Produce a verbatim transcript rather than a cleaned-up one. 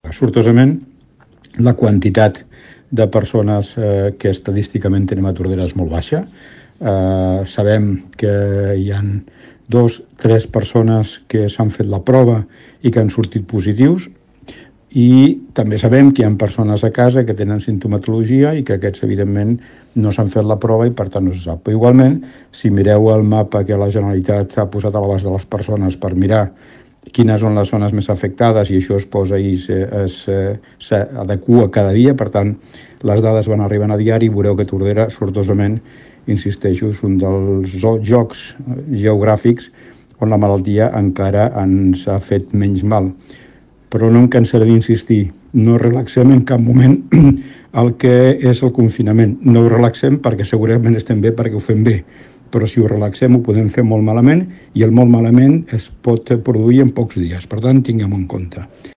Sortosament, la quantitat de persones eh, que estadísticament tenim a Tordera és molt baixa. Eh, sabem que hi ha dos, tres persones que s'han fet la prova i que han sortit positius, i també sabem que hi ha persones a casa que tenen sintomatologia i que aquests, evidentment, no s'han fet la prova i, per tant, no se sap. Però, igualment, si mireu el mapa que la Generalitat ha posat a l'abast de les persones per mirar quines són les zones més afectades, i això es posa i s'adequa cada dia, per tant, les dades van arribant a diari, i veureu que Tordera, sortosament, insisteixo, és un dels jocs geogràfics on la malaltia encara ens ha fet menys mal. Però no em cansaré d'insistir, no relaxem en cap moment el que és el confinament. No ho relaxem perquè segurament estem bé, perquè ho fem bé, però si ho relaxem ho podem fer molt malament, i el molt malament es pot produir en pocs dies. Per tant, tinguem-ho en compte.